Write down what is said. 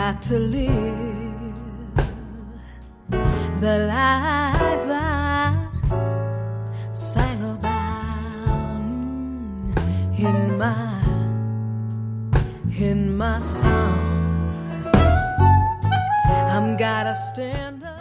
got to live the life I sang about in my song. I'm gotta stand up.